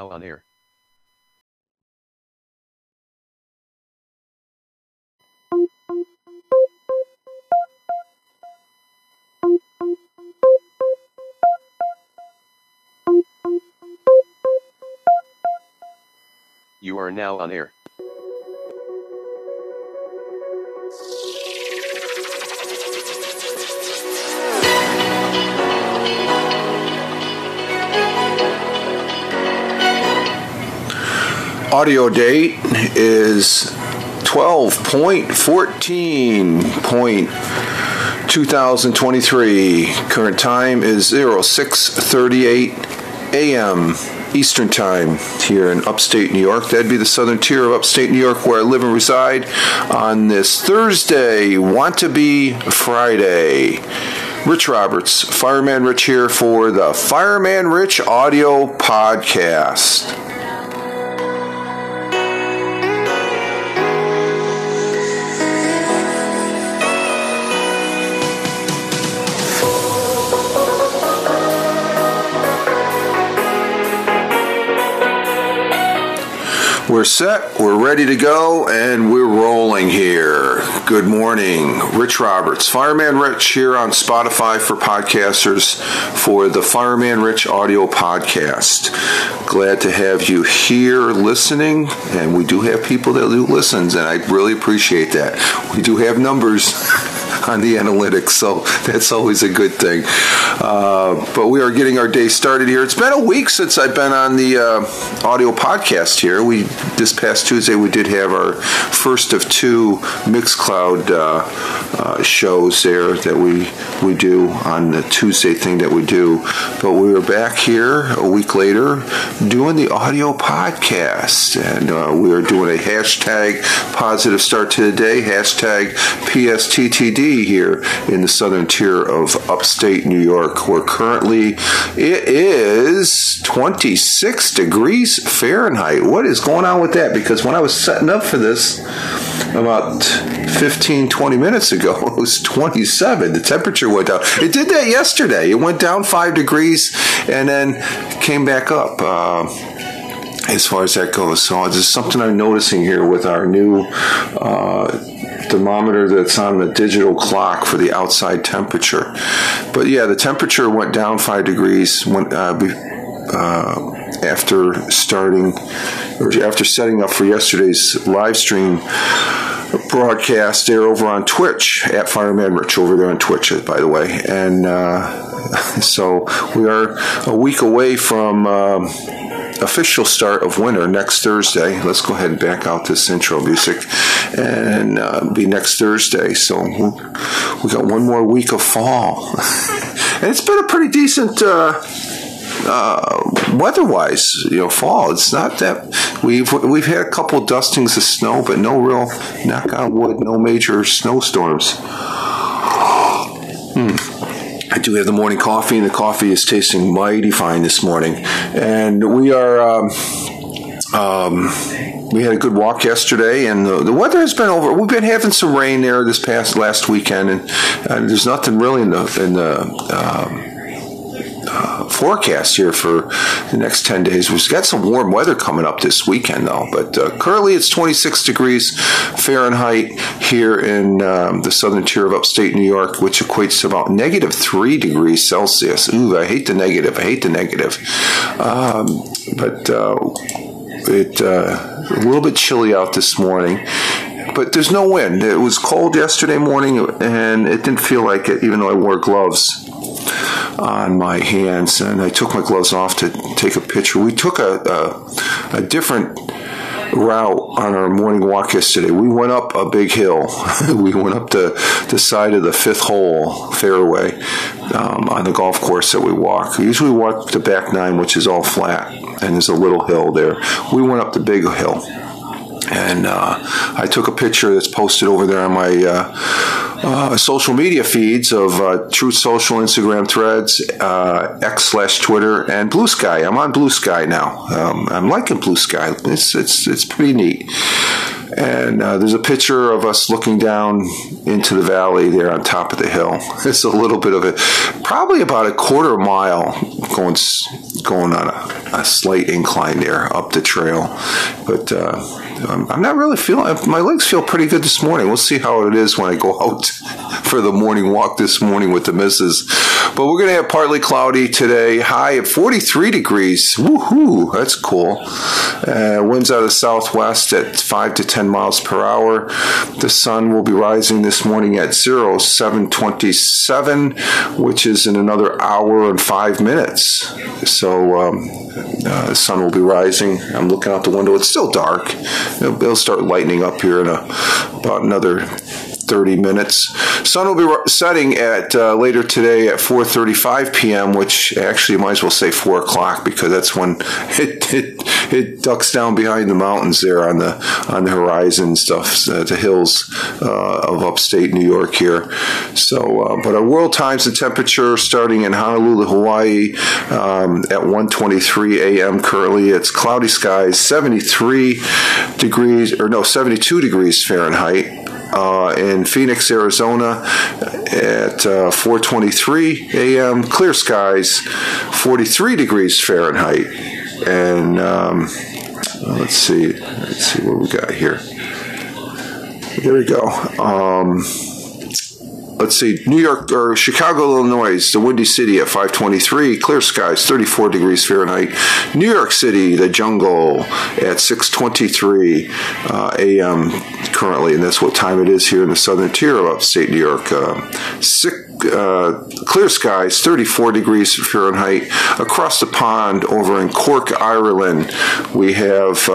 now on air. You are now on air. Audio date is 12.14.2023. Current time is 06:38 a.m. Eastern Time here in upstate New York. That'd be the southern tier of upstate New York where I live and reside on this Thursday, Want to Be Friday. Rich Roberts, Fireman Rich here for the Fireman Rich Audio Podcast. We're set, we're ready to go, and we're rolling here. Good morning. Rich Roberts, Fireman Rich here on Spotify for podcasters for the Fireman Rich Audio Podcast. Glad to have you here listening, and we do have people that do listens, and I really appreciate that. We do have numbers on the analytics, so that's always a good thing. But we are getting our day started here. It's been a week since I've been on the audio podcast here. This past Tuesday we did have our first of two Mixcloud shows there that we do on the Tuesday thing that we do. But we are back here a week later doing the audio podcast, and we are doing a hashtag positive start to the day, hashtag PSTTD here in the southern tier of upstate New York, where currently it is 26 degrees Fahrenheit. What is going on with that? Because when I was setting up for this about 15-20 minutes ago, it was 27. The temperature went down. It did that yesterday. It went down 5 degrees and then came back up as far as that goes. So this is something I'm noticing here with our new thermometer that's on the digital clock for the outside temperature. But yeah, the temperature went down 5 degrees after setting up for yesterday's live stream broadcast there over on Twitch at Fireman Rich over there on Twitch, by the way. And so we are a week away from official start of winter next Thursday. Let's go ahead and back out this intro music and be next Thursday. So we got one more week of fall. And it's been a pretty decent weather-wise, fall. It's not that we've had a couple dustings of snow, but no real, knock on wood, no major snowstorms. I do have the morning coffee, and the coffee is tasting mighty fine this morning. And we are, we had a good walk yesterday, and the weather has been over. We've been having some rain there this last weekend, and there's nothing really in the forecast here for the next 10 days. We've got some warm weather coming up this weekend, though. But currently it's 26 degrees Fahrenheit here in the southern tier of upstate New York, which equates to about -3 degrees Celsius. Ooh, I hate the negative. But it's a little bit chilly out this morning. But there's no wind. It was cold yesterday morning, and it didn't feel like it, even though I wore gloves on my hands, and I took my gloves off to take a picture. We took a different route on our morning walk yesterday. We went up a big hill. We went up the side of the fifth hole fairway on the golf course that we walk. We usually walk the back nine, which is all flat, and there's a little hill there. We went up the big hill. And I took a picture that's posted over there on my social media feeds of Truth Social, Instagram, Threads, X/Twitter, and Blue Sky. I'm on Blue Sky now. I'm liking Blue Sky. It's pretty neat. And there's a picture of us looking down into the valley there on top of the hill. It's a little bit of it, probably about a quarter mile going on a slight incline there up the trail. But I'm not really feeling, my legs feel pretty good this morning. We'll see how it is when I go out for the morning walk this morning with the missus. But we're going to have partly cloudy today, high at 43 degrees. Woohoo, that's cool. Winds out of the southwest at 5 to 10 miles per hour. The sun will be rising this morning at 7:27, which is in another hour and 5 minutes. So the sun will be rising. I'm looking out the window. It's still dark. It'll start lightening up here in about another 30 minutes. Sun will be setting at later today at 4:35 p.m., which actually might as well say 4 o'clock because that's when it ducks down behind the mountains there on the horizon and stuff, the hills of upstate New York here. So, but our world times and temperature starting in Honolulu, Hawaii at 1:23 a.m. currently. It's cloudy skies, 72 degrees Fahrenheit. In Phoenix, Arizona at 4:23 a.m. Clear skies, 43 degrees Fahrenheit. And let's see what we got here. There we go. Let's see, New York or Chicago, Illinois, the Windy City at 5:23, clear skies, 34 degrees Fahrenheit. New York City, the Jungle at 6:23 a.m. currently, and that's what time it is here in the southern tier of upstate New York. Clear skies, 34 degrees Fahrenheit. Across the pond over in Cork, Ireland, we have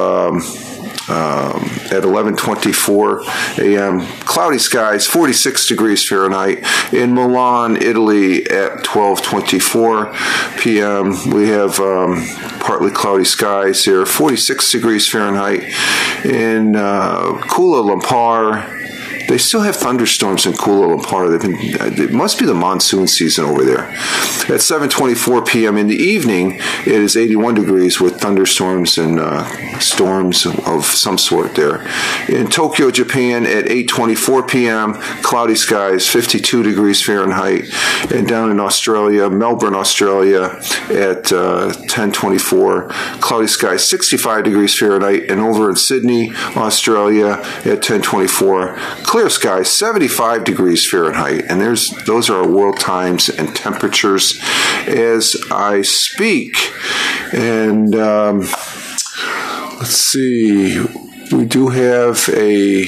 at 11:24 a.m. cloudy skies, 46 degrees Fahrenheit. In Milan, Italy at 12:24 p.m. we have partly cloudy skies here, 46 degrees Fahrenheit. In Kuala Lumpur, they still have thunderstorms in Kuala Lumpur. It must be the monsoon season over there. At 7:24 p.m. in the evening, it is 81 degrees with thunderstorms and storms of some sort there. In Tokyo, Japan, at 8:24 p.m., cloudy skies, 52 degrees Fahrenheit. And down in Australia, Melbourne, Australia, at 10:24, cloudy skies, 65 degrees Fahrenheit. And over in Sydney, Australia, at 10:24, clear skies, 75 degrees Fahrenheit, and those are our world times and temperatures as I speak. And let's see, we do have a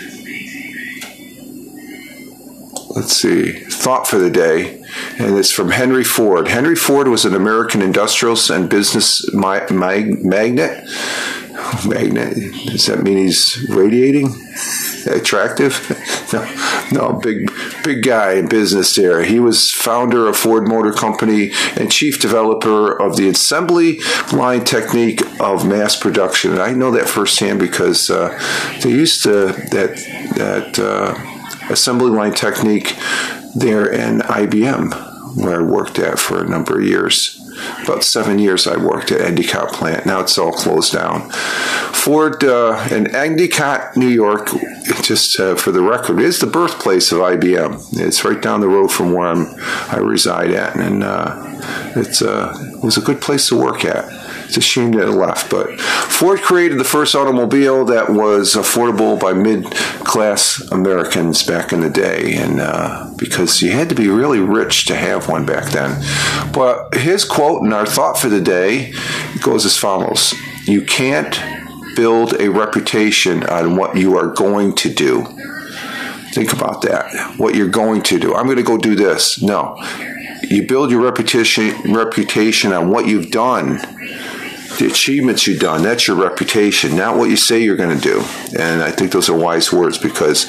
thought for the day, and it's from Henry Ford. Henry Ford was an American industrialist and business magnate. Does that mean he's radiating? Attractive? No, big guy in business there. He was founder of Ford Motor Company and chief developer of the assembly line technique of mass production. And I know that firsthand because they used that assembly line technique there in IBM, where I worked at for a number of years. About 7 years I worked at Endicott plant. Now it's all closed down. Ford in Endicott, New York, just for the record, is the birthplace of IBM. It's right down the road from where I reside at, and it was a good place to work at. It's a shame that it left, but Ford created the first automobile that was affordable by mid-class Americans back in the day, and because you had to be really rich to have one back then. But his quote and our thought for the day goes as follows: you can't build a reputation on what you are going to do. Think about that. What you're going to do. I'm going to go do this. No. You build your reputation on what you've done, the achievements you've done. That's your reputation, not what you say you're going to do. And I think those are wise words because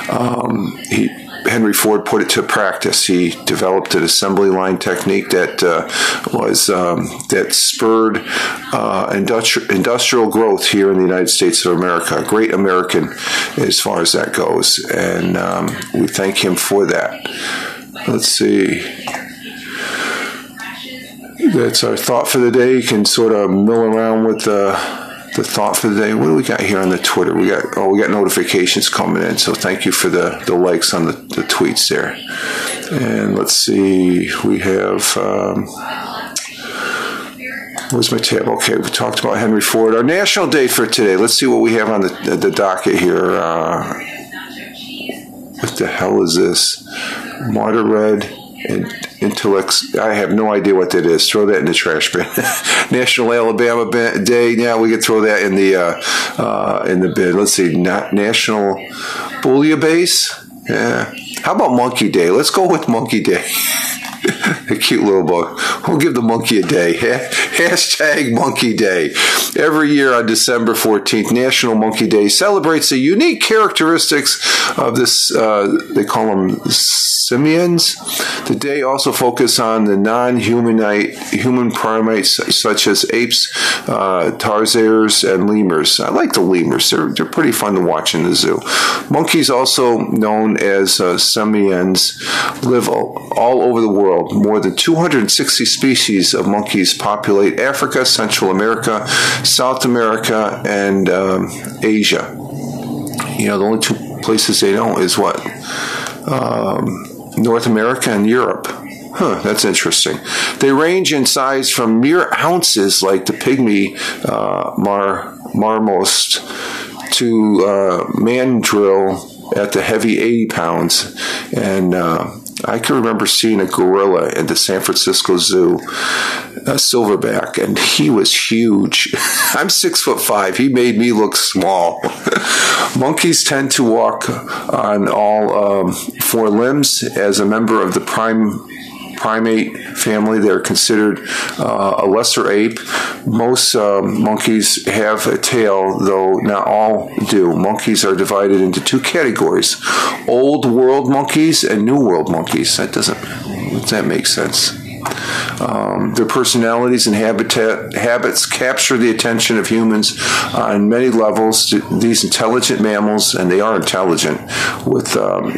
Henry Ford put it to practice. He developed an assembly line technique that spurred industrial growth here in the United States of America. A great American as far as that goes, and we thank him for that. Let's see. That's our thought for the day. You can sort of mill around with the thought for the day. What do we got here on the Twitter? We got notifications coming in, so thank you for the likes on the tweets there. And let's see, we have where's my tab? Okay, we talked about Henry Ford. Our national date for today. Let's see what we have on the docket here. What the hell is this? Martyr Red and Intellects. I have no idea what that is. Throw that in the trash bin. National Alabama Day. Yeah, we could throw that in the bin. Let's see. National Bouillabaisse. Yeah. How about Monkey Day? Let's go with Monkey Day. A cute little book. We'll give the monkey a day. Hashtag Monkey Day. Every year on December 14th, National Monkey Day celebrates the unique characteristics of this, they call them simians. The day also focuses on the non-human primates such as apes, tarsiers, and lemurs. I like the lemurs. They're pretty fun to watch in the zoo. Monkeys, also known as simians, live all over the world. More than 260 species of monkeys populate Africa, Central America, South America, and Asia. The only two places they don't is what? North America and Europe. That's interesting. They range in size from mere ounces like the pygmy marmoset to mandrill at the heavy 80 pounds. And I can remember seeing a gorilla at the San Francisco Zoo, a silverback, and he was huge. I'm 6'5". He made me look small. Monkeys tend to walk on all four limbs. As a member of the primate family, they're considered a lesser ape. Most monkeys have a tail, though not all do. Monkeys are divided into two categories: Old World monkeys and New World monkeys. Does that make sense? Their personalities and habits capture the attention of humans on many levels. These intelligent mammals, and they are intelligent, with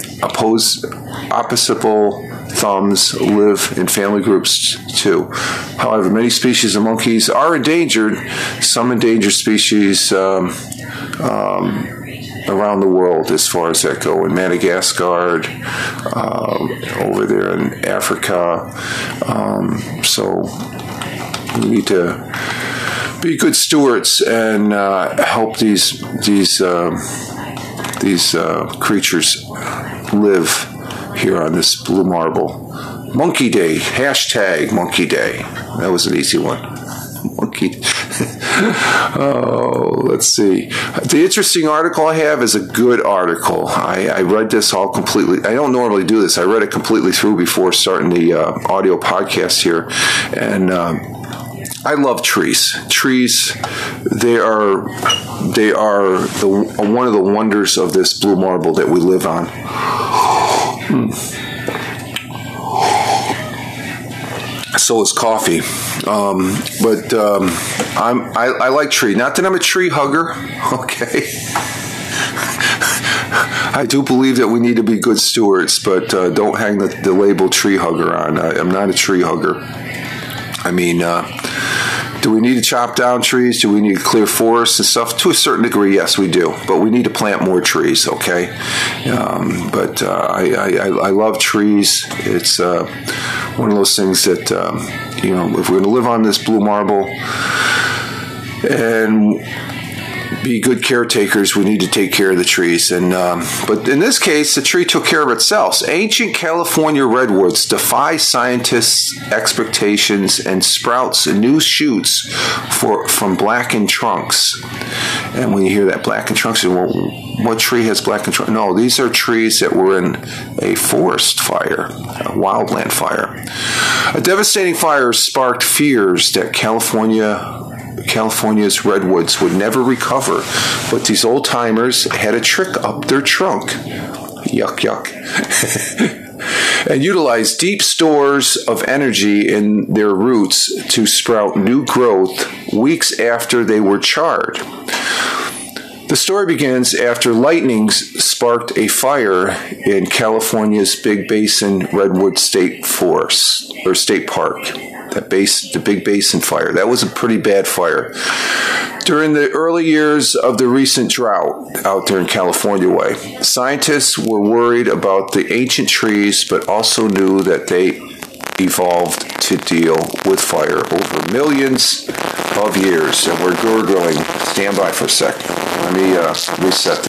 opposable thumbs, live in family groups too. However, many species of monkeys are endangered. Some endangered species around the world, as far as that go, in Madagascar, over there in Africa. So we need to be good stewards and help these creatures live here on this blue marble. Monkey Day. Hashtag Monkey Day. That was an easy one. Monkey. Oh, let's see. The interesting article I have is a good article. I read this all completely. I don't normally do this. I read it completely through before starting the audio podcast here. And I love trees. Trees, they are one of the wonders of this blue marble that we live on. So is coffee, but I like tree. Not that I'm a tree hugger, okay. I do believe that we need to be good stewards, but don't hang the label tree hugger on. I'm not a tree hugger. I mean, do we need to chop down trees? Do we need to clear forests and stuff? To a certain degree, yes, we do. But we need to plant more trees, okay? But I love trees. It's one of those things that, if we're going to live on this blue marble and be good caretakers, we need to take care of the trees. And but in this case, the tree took care of itself. Ancient California redwoods defy scientists' expectations and sprouts new shoots from blackened trunks. And when you hear that blackened trunks, you go, well, what tree has blackened trunks? No, these are trees that were in a forest fire, a wildland fire. A devastating fire sparked fears that California's redwoods would never recover, but these old timers had a trick up their trunk. Yuck, yuck. And utilized deep stores of energy in their roots to sprout new growth weeks after they were charred. The story begins after lightnings sparked a fire in California's Big Basin Redwood State Forest, or State Park. The Big Basin fire. That was a pretty bad fire. During the early years of the recent drought out there in California way, scientists were worried about the ancient trees, but also knew that they evolved to deal with fire over millions of years. And we're gurgling. Stand by for a sec. Let me reset.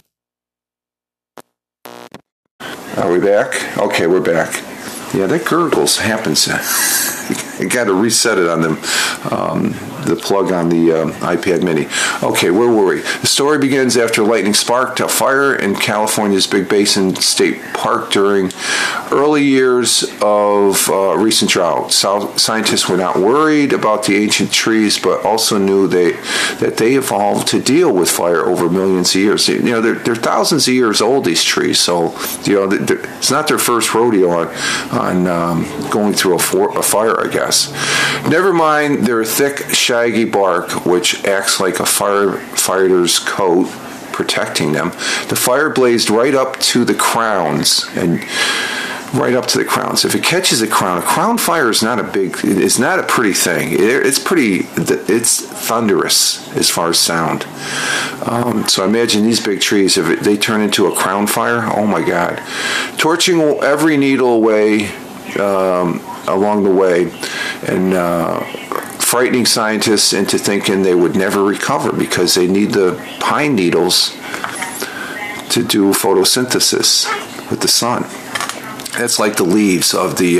Are we back? Okay, we're back. Yeah, that gurgles happens. I got to reset it on the plug on the iPad mini. Okay, where were we? The story begins after lightning sparked a fire in California's Big Basin State Park during early years of recent drought. Scientists were not worried about the ancient trees, but also knew that they evolved to deal with fire over millions of years. You know, they're thousands of years old, these trees, so you know it's not their first rodeo on going through a fire, I guess. Never mind their thick, shaggy bark, which acts like a firefighter's coat, protecting them. The fire blazed right up to the crowns, and right up to the crowns. If it catches a crown fire is not a pretty thing. It's thunderous as far as sound. So imagine these big trees, if they turn into a crown fire, oh my God. Torching every needle away along the way, and frightening scientists into thinking they would never recover because they need the pine needles to do photosynthesis with the sun. That's like the leaves of the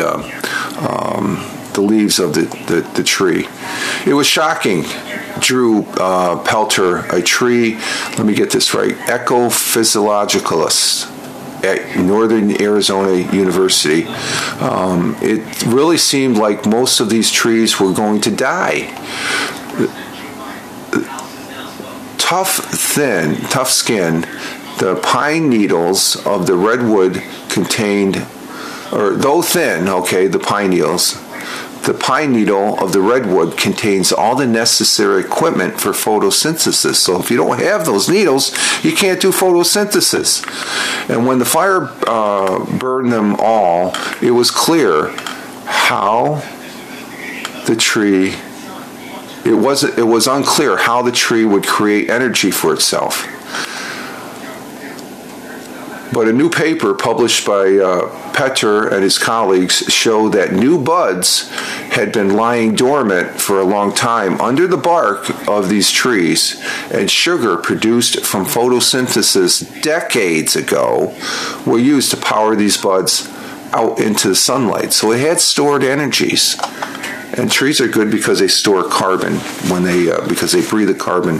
tree. It was shocking. Drew Pelter, a tree, let me get this right, ecophysiologist at Northern Arizona University. It really seemed like most of these trees were going to die. Tough skin, the pine needles of the redwood contained, or though thin, okay, the pine needle of the redwood contains all the necessary equipment for photosynthesis. So if you don't have those needles, you can't do photosynthesis. And when the fire burned them all, it was clear how the tree, it was unclear how the tree would create energy for itself. But a new paper published by Petter and his colleagues showed that new buds had been lying dormant for a long time under the bark of these trees, and sugar produced from photosynthesis decades ago were used to power these buds out into the sunlight. So it had stored energies. And trees are good because they store carbon because they breathe the carbon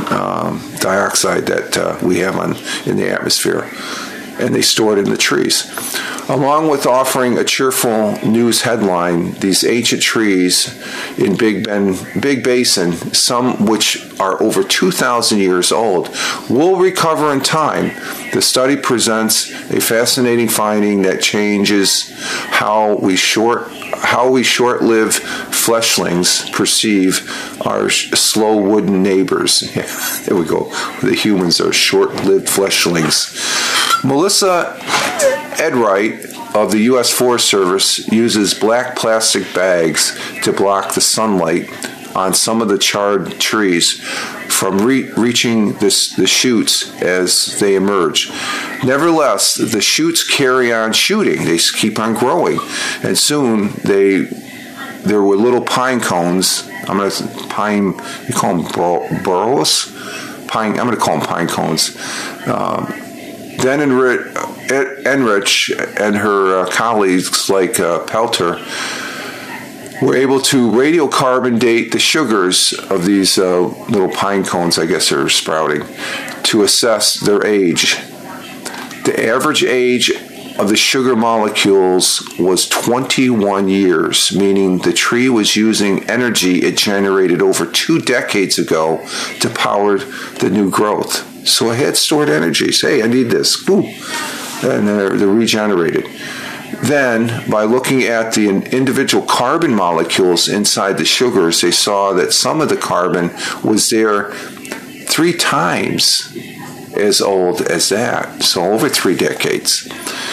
dioxide that we have in the atmosphere. And they store it in the trees. Along with offering a cheerful news headline, these ancient trees in Big Basin, some which are over 2,000 years old, will recover in time. The study presents a fascinating finding that changes how we short-lived fleshlings perceive our slow wooden neighbors. Yeah, there we go. The humans are short-lived fleshlings. Melissa Edwright of the U.S. Forest Service uses black plastic bags to block the sunlight on some of the charred trees from reaching the shoots as they emerge. Nevertheless, the shoots carry on shooting. They keep on growing. And soon there were little pine cones. You call them burrows? I'm going to call them pine cones. Then Enrich and her colleagues like Pelter were able to radiocarbon date the sugars of these little pine cones, I guess they're sprouting, to assess their age. The average age of the sugar molecules was 21 years, meaning the tree was using energy it generated over 2 decades ago to power the new growth. So it had stored energies. Hey, I need this. Boom. And they're regenerated. Then, by looking at the individual carbon molecules inside the sugars, they saw that some of the carbon was there 3 times as old as that. So over 3 decades.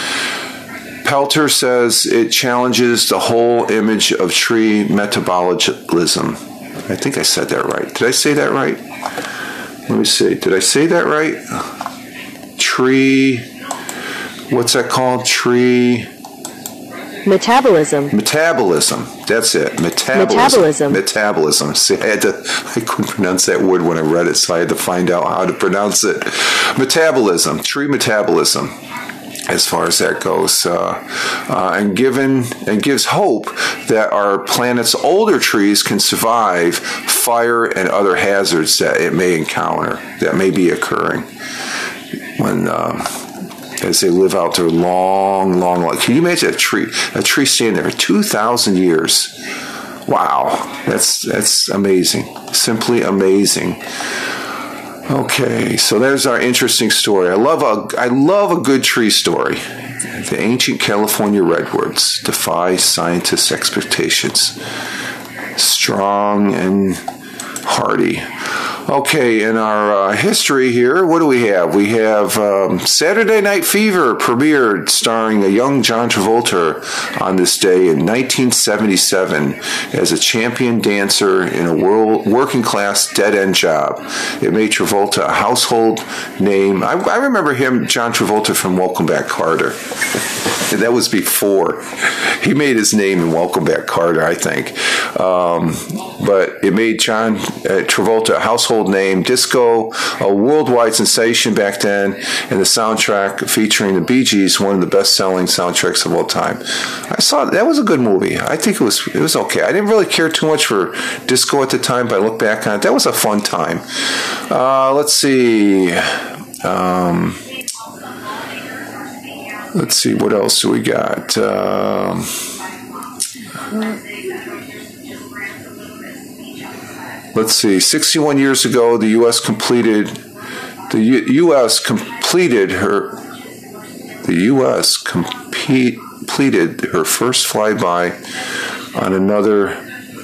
Pelter says it challenges the whole image of tree metabolism. I think I said that right. Did I say that right? Let me see. Did I say that right? Tree. What's that called? Tree. Metabolism. That's it. Metabolism. See, I couldn't pronounce that word when I read it, so I had to find out how to pronounce it. Metabolism. Tree metabolism. As far as that goes, and gives hope that our planet's older trees can survive fire and other hazards that it may encounter, that may be occurring when as they live out their long life. Can you imagine a tree standing there for 2,000 years? Wow, that's amazing, simply amazing. Okay, so there's our interesting story. I love a good tree story. The ancient California redwoods defy scientists' expectations. Strong and hardy. Okay, in our history here, what do we have? We have Saturday Night Fever premiered, starring a young John Travolta on this day in 1977 as a champion dancer in a working-class dead-end job. It made Travolta a household name. I remember him, John Travolta, from Welcome Back, Kotter. That was before. He made his name in Welcome Back, Kotter, I think. But it made John Travolta a household name. Disco, a worldwide sensation back then, and the soundtrack featuring the Bee Gees, one of the best-selling soundtracks of all time. I saw that was a good movie. I think it was okay. I didn't really care too much for disco at the time, but I look back on it, that was a fun time. Let's see. Let's see, what else do we got? Let's see. 61 years ago, the U.S. completed her first flyby on another.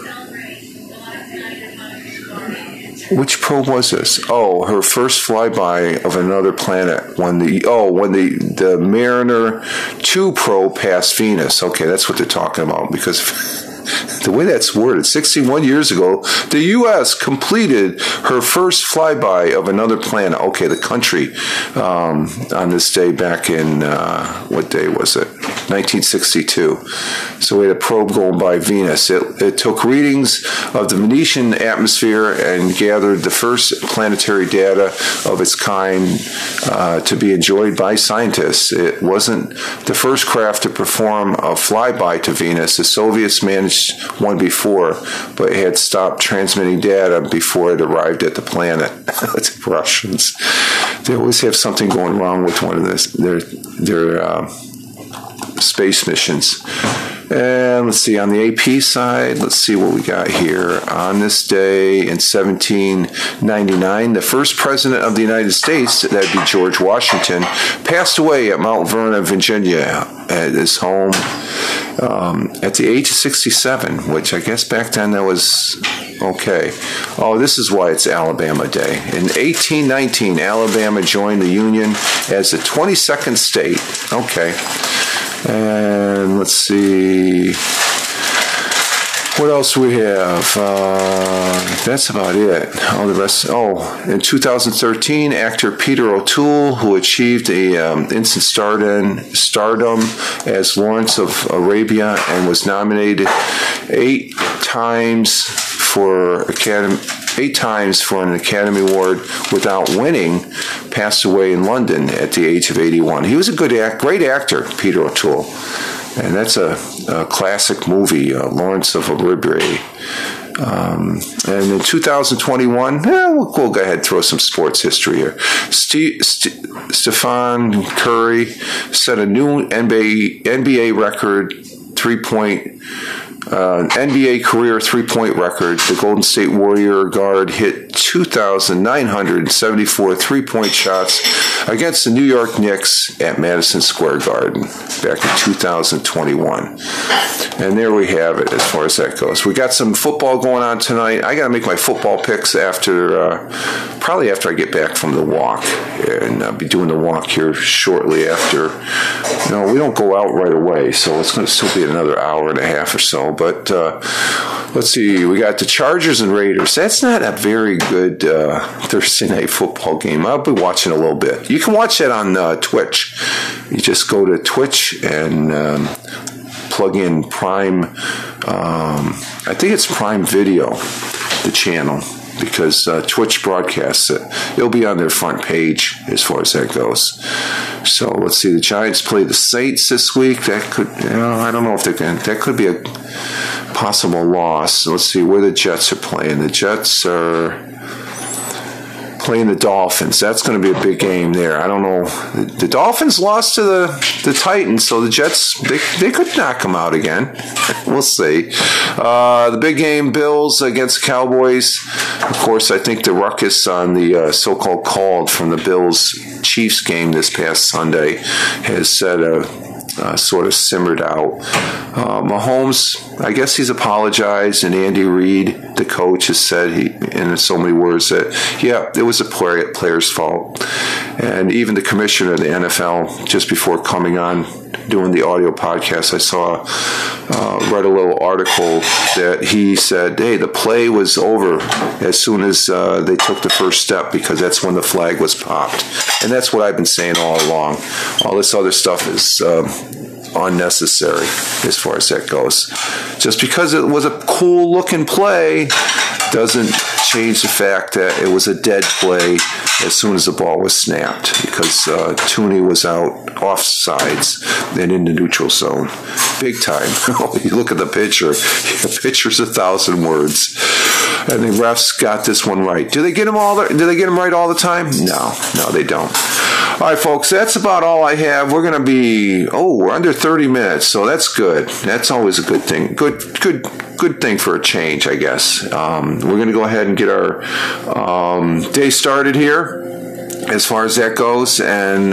Which probe was this? Oh, her first flyby of another planet when the Mariner 2 probe passed Venus. Okay, that's what they're talking about, because the way that's worded, 61 years ago, the U.S. completed her first flyby of another planet. Okay, the country on this day back in, what day was it? 1962. So we had a probe going by Venus. It took readings of the Venetian atmosphere and gathered the first planetary data of its kind to be enjoyed by scientists. It wasn't the first craft to perform a flyby to Venus. The Soviets managed one before, but had stopped transmitting data before it arrived at the planet. The Russians, they always have something going wrong with one of their space missions. And let's see, on the AP side, let's see what we got here. On this day in 1799, the first president of the United States, that'd be George Washington, passed away at Mount Vernon, Virginia, at his home at the age of 67, which I guess back then that was okay. Oh, this is why it's Alabama Day. In 1819, Alabama joined the Union as the 22nd state. Okay. And let's see, what else we have? That's about it. All the rest. Oh, in 2013, actor Peter O'Toole, who achieved a instant stardom as Lawrence of Arabia and was nominated 8 times for an Academy Award without winning, passed away in London at the age of 81. He was a great actor, Peter O'Toole. And that's a classic movie, Lawrence of Arabia. And in 2021, we'll go ahead and throw some sports history here. Stephen Curry set a new NBA record NBA career 3-point record. The Golden State Warrior guard hit 2,974 3-point shots against the New York Knicks at Madison Square Garden back in 2021. And there we have it as far as that goes. We got some football going on tonight. I got to make my football picks probably after I get back from the walk. And I'll be doing the walk here shortly after. We don't go out right away, so it's going to still be another hour and a half or so. But let's see. We got the Chargers and Raiders. That's not a very good Thursday night football game. I'll be watching a little bit. You can watch that on Twitch. You just go to Twitch and plug in Prime. I think it's Prime Video, the channel, because Twitch broadcasts it. It'll be on their front page as far as that goes. So let's see. The Giants play the Saints this week. That could, I don't know if they can. That could be a possible loss. Let's see where the Jets are playing. The Jets are playing the Dolphins. That's going to be a big game there. I don't know. The Dolphins lost to the Titans, so the Jets, they could knock them out again. We'll see. The big game, Bills against Cowboys. Of course, I think the ruckus on the so-called called from the Bills-Chiefs game this past Sunday has sort of simmered out. Mahomes, I guess he's apologized, and Andy Reid, the coach, has said in so many words that, yeah, it was the player's fault. And even the commissioner of the NFL, just before coming on, doing the audio podcast, I read a little article that he said, hey, the play was over as soon as they took the first step, because that's when the flag was popped. And that's what I've been saying all along. All this other stuff is unnecessary as far as that goes. Just because it was a cool looking play doesn't change the fact that it was a dead play as soon as the ball was snapped, because Tooney was out offsides and in the neutral zone. Big time. You look at the picture. The picture's 1,000 words. And the refs got this one right. Do they get them right all the time? No, they don't. All right, folks, that's about all I have. We're going to be, we're under 30 minutes, so that's good. That's always a good thing. Good thing for a change, I guess. We're going to go ahead and get our day started here as far as that goes, and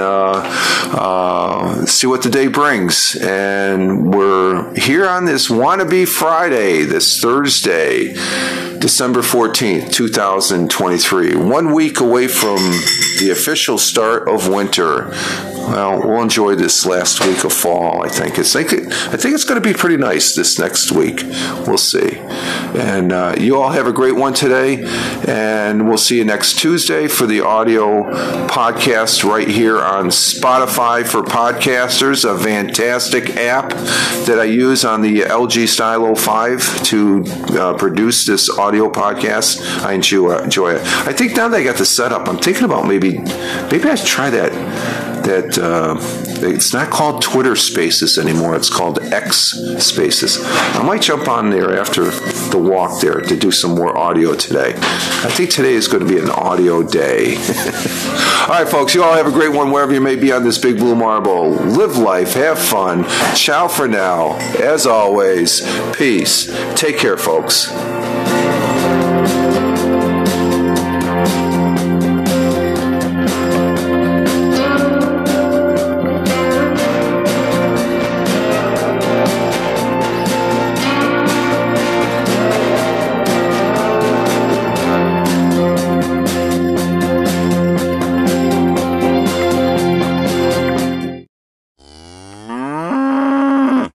see what the day brings. And we're here on this wannabe Friday, this Thursday, December 14th, 2023. 1 week away from the official start of winter. Well, we'll enjoy this last week of fall, I think. I think it's going to be pretty nice this next week. We'll see. And you all have a great one today, and we'll see you next Tuesday for the audio podcast right here on Spotify for Podcasters, a fantastic app that I use on the LG Stylo 5 to produce this audio podcast. I enjoy it. I think now that I got the setup, I'm thinking about maybe I should try that it's not called Twitter Spaces anymore. It's called X Spaces. I might jump on there after the walk there to do some more audio today. I think today is going to be an audio day. All right, folks, you all have a great one wherever you may be on this big blue marble. Live life, have fun. Ciao for now. As always, peace. Take care, folks.